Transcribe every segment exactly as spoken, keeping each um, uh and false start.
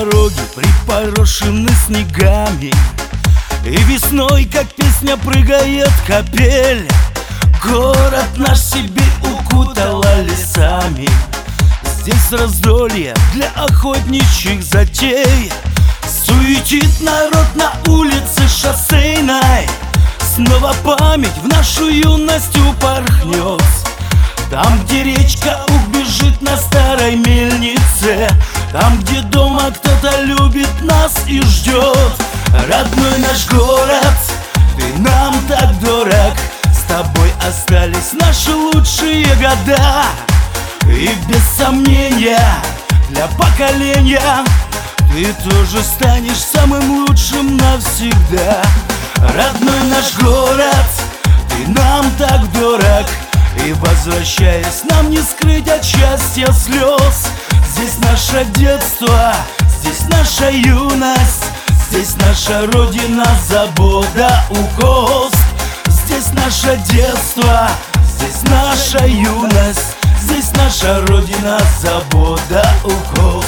дороги припорошены снегами, и весной, как песня, прыгает капель. Город наш себе укутала лесами. Здесь раздолье для охотничьих затей. Суетит народ на улице шоссейной. Снова память в нашу юность упорхнет. Там, где речка убежит на старой мельнице, там, где дома кто-то любит нас и ждет. Родной наш город, ты нам так дорог. С тобой остались наши лучшие года. И без сомнения, для поколения ты тоже станешь самым лучшим навсегда. Родной наш город, ты нам так дорог. И возвращаясь, нам не скрыть от счастья слез. Здесь наше детство, здесь наша юность, здесь наша родина, забота, укос. Здесь наше детство, здесь наша юность, здесь наша родина, забота, укос.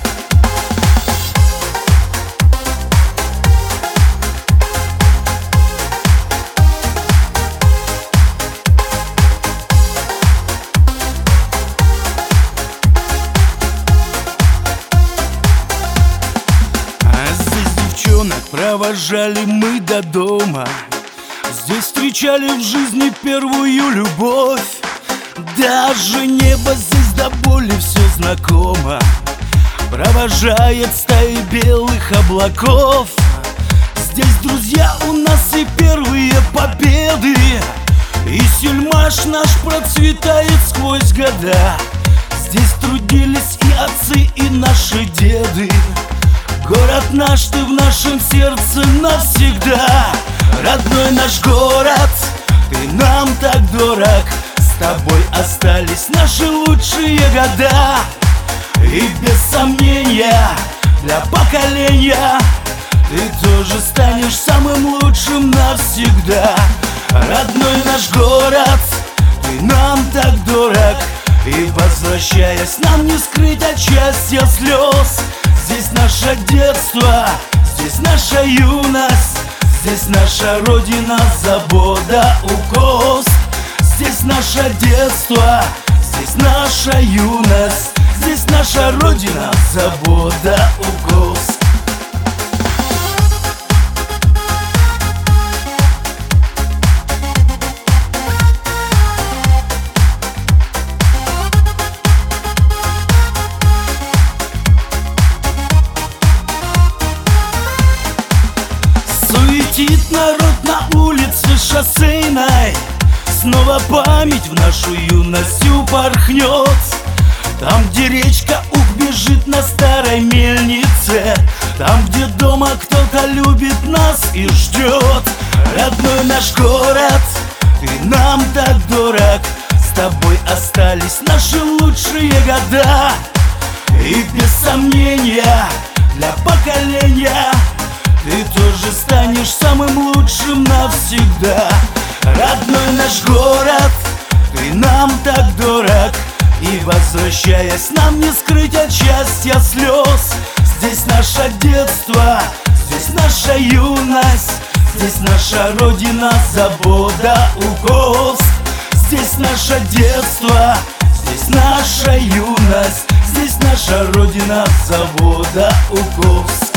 Провожали мы до дома. Здесь встречали в жизни первую любовь. Даже небо здесь до боли все знакомо. Провожает стаи белых облаков. Здесь, друзья, у нас и первые победы. И сельмаш наш процветает сквозь года. Здесь трудились и отцы, и наши деды. Город наш, ты в нашем сердце навсегда. Родной наш город, ты нам так дорог. С тобой остались наши лучшие года. И без сомнения, для поколения ты тоже станешь самым лучшим навсегда. Родной наш город, ты нам так дорог. И возвращаясь, нам не скрыть от счастья слез. Здесь наше детство, здесь наша юность, здесь наша родина, забота, укос. Здесь наше детство, здесь наша юность, здесь наша родина, забота, укос. Суетит народ на улице шоссейной. Снова память в нашу юность упорхнет. Там, где речка убежит на старой мельнице, там, где дома кто-то любит нас и ждет. Родной наш город, ты нам так дорог. С тобой остались наши лучшие года. И без сомнения, для поколения ты тоже станешь самым лучшим навсегда. Родной наш город, ты нам так дорог. И возвращаясь, нам не скрыть от счастья слез. Здесь наше детство, здесь наша юность, здесь наша родина, забота, укос. Здесь наше детство, здесь наша юность, здесь наша родина, забота, укос.